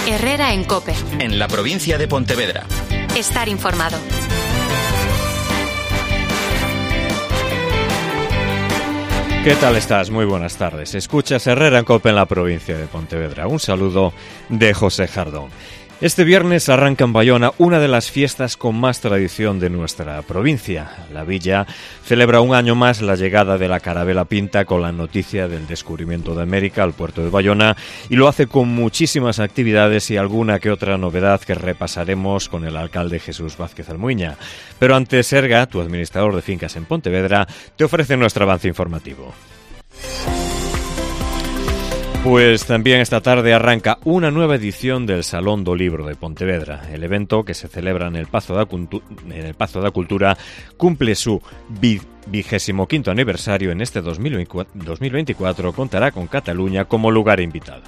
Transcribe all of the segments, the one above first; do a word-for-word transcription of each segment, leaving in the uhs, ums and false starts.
Herrera en COPE. En la provincia de Pontevedra. Estar informado. ¿Qué tal estás? Muy buenas tardes. Escuchas Herrera en COPE en la provincia de Pontevedra. Un saludo de José Jardón. Este viernes arranca en Bayona una de las fiestas con más tradición de nuestra provincia. La villa celebra un año más la llegada de la Carabela Pinta con la noticia del descubrimiento de América al puerto de Bayona, y lo hace con muchísimas actividades y alguna que otra novedad que repasaremos con el alcalde Jesús Vázquez Almuiña. Pero antes, Serga, tu administrador de fincas en Pontevedra, te ofrece nuestro avance informativo. Pues también esta tarde arranca una nueva edición del Salón do Libro de Pontevedra. El evento, que se celebra en el Pazo da, Cultu- en el Pazo da Cultura, cumple su vigésimo quinto aniversario en este dos mil veinticuatro. Contará con Cataluña como lugar invitado.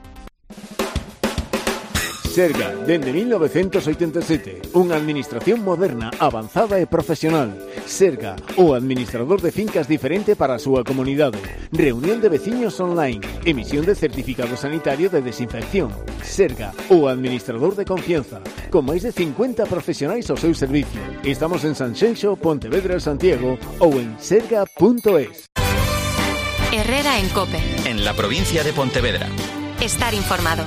Serga, dende mil novecientos oitenta e sete, unha administración moderna, avanzada e profesional. Serga, o administrador de fincas diferente para a súa comunidade. Reunión de veciños online, emisión de certificado sanitario de desinfección. Serga, o administrador de confianza, con máis de cincuenta profesionais ao seu servicio. Estamos en Sanxenxo, Pontevedra e Santiago ou en serga punto es. Herrera en COPE. En la provincia de Pontevedra. Estar informado.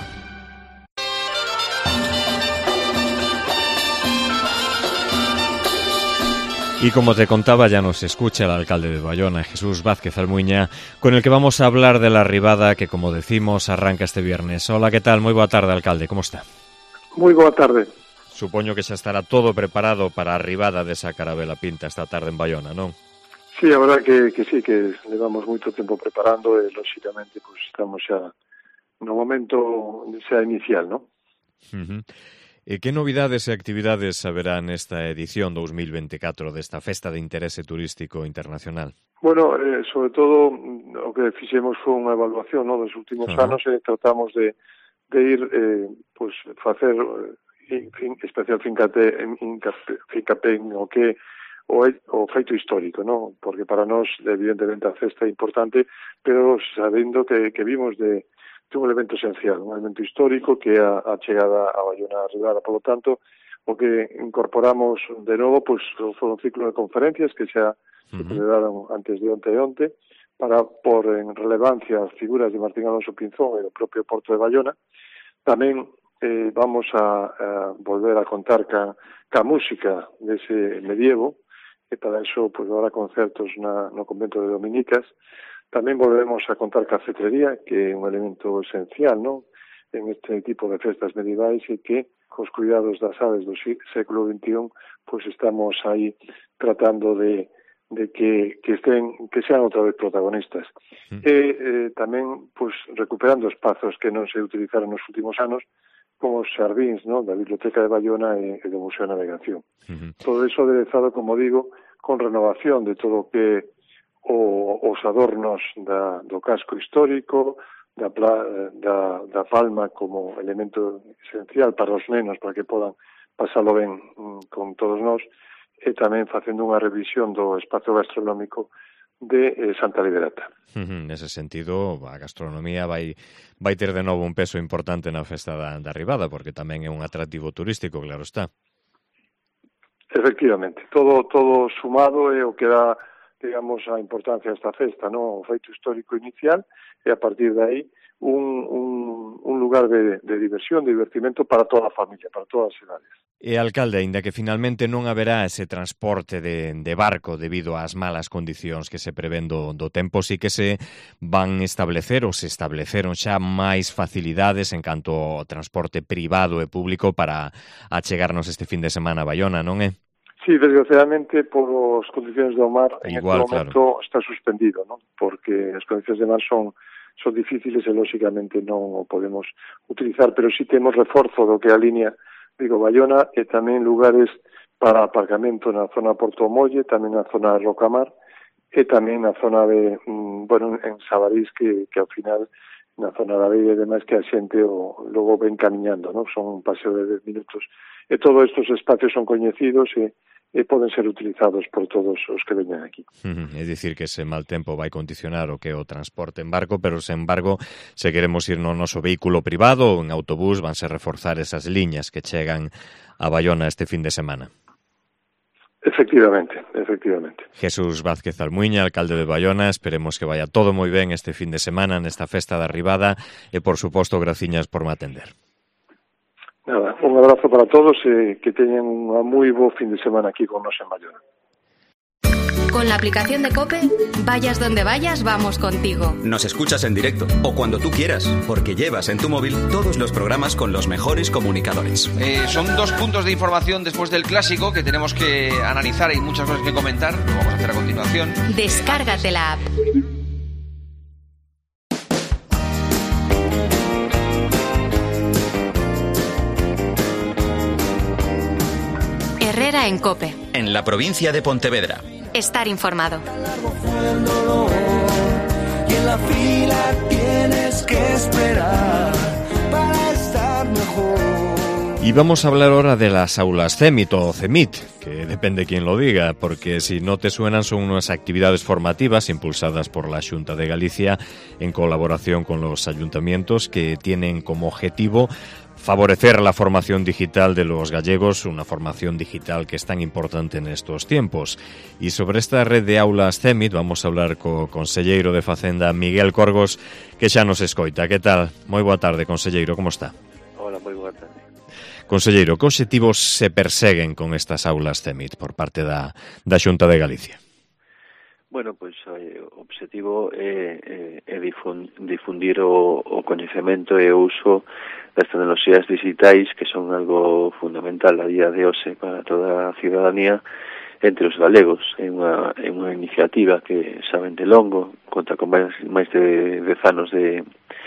Y como te contaba, ya nos escucha el alcalde de Bayona, Jesús Vázquez Almuiña, con el que vamos a hablar de la arribada que, como decimos, arranca este viernes. Hola, ¿qué tal? Muy boa tarde, alcalde, como está? Moi boa tarde. Supoño que xa estará todo preparado para a arribada desa Carabela Pinta esta tarde en Bayona, non? Sí, a verdad que, que sí, que levamos moito tempo preparando e, lóxicamente, pues, estamos xa no momento xa inicial, non? Uh-huh. E que novidades e actividades haberá nesta edición dos mil veinticuatro desta Festa de Interese Turístico Internacional? Bueno, eh, sobre todo, o que fixemos foi unha evaluación, no, dos últimos uh-huh. anos e tratamos de, de ir, eh, pues, facer eh, fin, especial fincate, fincapé en o que o, o feito histórico, no? Porque para nós, evidentemente, a festa é importante, pero sabendo que, que vimos de é un elemento esencial, un elemento histórico que é a, a chegada a Bayona Arribada. Por lo tanto, o que incorporamos de novo pues, foi un ciclo de conferencias que xa se uh-huh. celebraron antes de onte e onte para por en relevancia as figuras de Martín Alonso Pinzón e do propio Porto de Bayona. Tamén eh, vamos a, a volver a contar ca, ca música dese medievo, e para iso pues, habrá concertos na, no convento de Dominicas. Tamén volvemos a contar cafetrería, que é un elemento esencial, non? En este tipo de festas medievais e que, cos cuidados das aves do século veintiún, pois estamos aí tratando de, de que, que estén, que sean outra vez protagonistas. Mm. E eh, tamén, pois, recuperando espazos que non se utilizaron nos últimos anos, como os xardíns, non? Da Biblioteca de Bayona e, e do Museo de Navegación. Mm-hmm. Todo iso aderezado, como digo, con renovación de todo o que o, os adornos da, do casco histórico, da, da, da palma como elemento esencial para os nenos, para que podan pasalo ben mm, con todos nós, e tamén facendo unha revisión do espazo gastronómico de eh, Santa Liberata. Uh-huh. Nese sentido, a gastronomía vai vai ter de novo un peso importante na festa da, da Arribada, porque tamén é un atractivo turístico, claro está. Efectivamente, todo todo sumado é o que dá, digamos, a importancia desta festa, no? O feito histórico inicial, e a partir de aí un, un, un lugar de, de diversión, de divertimento para toda a familia, para todas as edades. E, alcalde, aínda que finalmente non haberá ese transporte de, de barco debido ás malas condicións que se prevén do, do tempo, sí que se van establecer ou se estableceron xa máis facilidades en canto ao transporte privado e público para achegarnos este fin de semana a Bayona, non é? Sí, desgraciadamente, por as condicións do mar, en Igual, este momento claro. está suspendido, ¿no? Porque as condicións de mar son son difíciles e, lóxicamente, non o podemos utilizar, pero sí temos reforzo do que a línea Vigo-Bayona e tamén lugares para aparcamento na zona Porto Molle, tamén na zona de Rocamar e tamén na zona de, bueno, en Sabarís, que, que ao final na zona da villa e demais que a xente o, logo ven camiñando, non? Son un paseo de dez minutos. E todos estes espacios son coñecidos e, e poden ser utilizados por todos os que veñan aquí. Uh-huh. É dicir que ese mal tempo vai condicionar o que é o transporte en barco, pero, sen embargo, se queremos ir no noso vehículo privado ou en autobús, vanse reforzar esas liñas que chegan a Baiona este fin de semana. Efectivamente, efectivamente. Jesús Vázquez Almuiña, alcalde de Baiona, esperemos que vaya todo moi ben este fin de semana nesta festa da Arribada e, por suposto, graciñas por me atender. Nada, un abrazo para todos e que teñan un moi bo fin de semana aquí con nos en Baiona. Con la aplicación de COPE, vayas donde vayas, vamos contigo. Nos escuchas en directo o cuando tú quieras, porque llevas en tu móvil todos los programas con los mejores comunicadores. Eh, son dos puntos de información después del clásico que tenemos que analizar. Hay muchas cosas que comentar, lo vamos a hacer a continuación. Descárgate la app. Herrera en COPE. En la provincia de Pontevedra. Estar informado. Y en la fila tienes que esperar para estar mejor. Y vamos a hablar ahora de las aulas CEMIT o CEMIT, que depende quién lo diga, porque si no te suenan son unas actividades formativas impulsadas por la Xunta de Galicia en colaboración con los ayuntamientos que tienen como objetivo favorecer la formación digital de los gallegos, una formación digital que es tan importante en estos tiempos. Y sobre esta red de aulas CEMIT vamos a hablar co conselleiro de Facenda Miguel Corgos, que xa nos escoita. Que tal? Moi boa tarde, conselleiro, como está? Hola, moi boa tarde. Conselleiro, que obxectivos se perseguen con estas aulas CEMIT por parte da, da Xunta de Galicia? Bueno, pois o obxectivo é, é, é difundir o, o coñecemento e o uso das tecnoloxías digitais, que son algo fundamental a día de hoxe para toda a ciudadanía entre os galegos. É unha, é unha iniciativa que saben de longo, conta con máis, máis de dez anos de,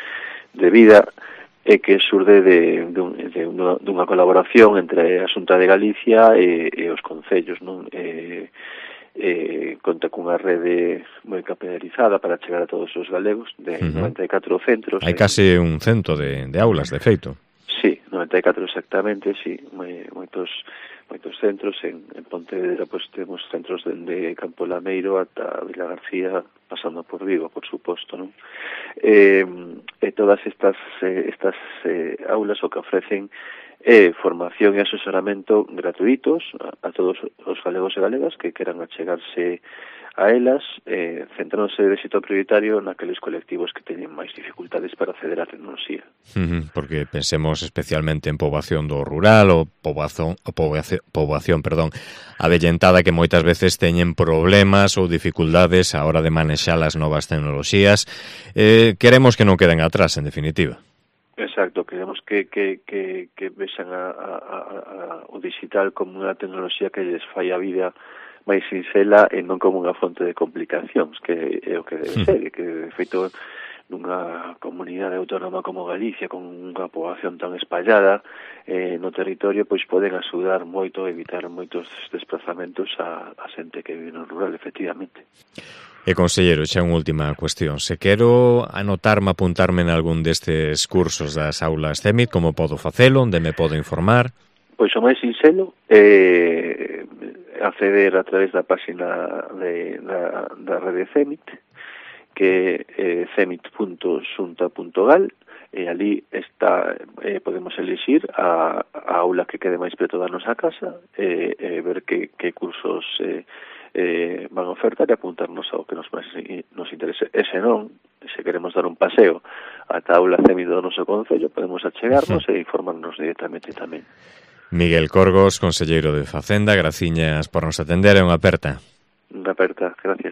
de vida, e que surde de, de, un, de unha, dunha colaboración entre a Xunta de Galicia e, e os concellos, non? E, eh, conta cunha rede moi capilarizada para chegar a todos os galegos de uh-huh. noventa e catro centros. Hai case un cento de, de aulas, de feito. Sí, noventa e catro exactamente, sí, moi, moitos moitos centros en, en Pontevedra, pois pues, temos centros dende Campo Lameiro ata Vila García, pasando por Vigo, por suposto, non? Eh, e todas estas eh, estas eh, aulas o que ofrecen é formación e asesoramento gratuitos a, a todos os galegos e galegas que queran achegarse a elas, eh, centrándose de éxito prioritario naqueles colectivos que teñen máis dificultades para acceder á tecnoloxía. Uh-huh, porque pensemos especialmente en poboación do rural ou poboación, ou poboación, poboación perdón, avellentada que moitas veces teñen problemas ou dificultades a hora de manexar as novas tecnoloxías. Eh, queremos que non queden atrás, en definitiva. Exacto, queremos que, que, que, que vexan a, a, a, a, o digital como unha tecnoloxía que lles fai a vida máis sinxela e non como unha fonte de complicacións, que é o que debe ser, que de feito nunha comunidade autónoma como Galicia, con unha poboación tan espallada eh, no territorio, pois poden axudar moito a evitar moitos desplazamentos a, a xente que vive no rural, efectivamente. E, conselleiro, xa unha última cuestión. Se quero anotarme, apuntarme en algún destes cursos das aulas CEMIT, como podo facelo, onde me podo informar? Pois o máis sinxelo é acceder a través da página de, da, da rede CEMIT, que é cemit punto xunta punto gal, e ali está, eh, podemos elixir a, a aula que quede máis preto da nosa casa e, e ver que, que cursos eh, eh, van a ofertar e apuntarnos ao que nos, nos interese. E se non, se queremos dar un paseo ata a aula CEMIT do noso concello, podemos achegarnos e informarnos directamente tamén. Miguel Corgos, conselleiro de Facenda, graciñas por nos atender, é unha aperta. Unha aperta, gracias.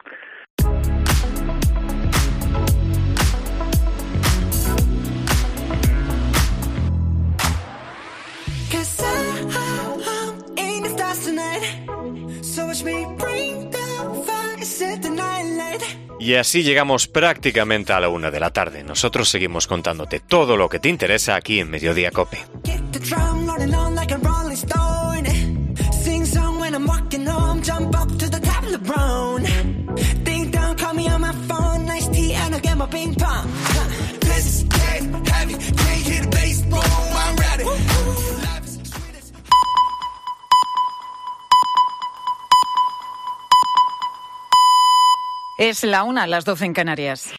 Y así llegamos prácticamente a la una de la tarde. Nosotros seguimos contándote todo lo que te interesa aquí en Mediodía COPE. bass, get heavy, can't hear the bass, boom, I'm ready. Es la una, las doce en Canarias.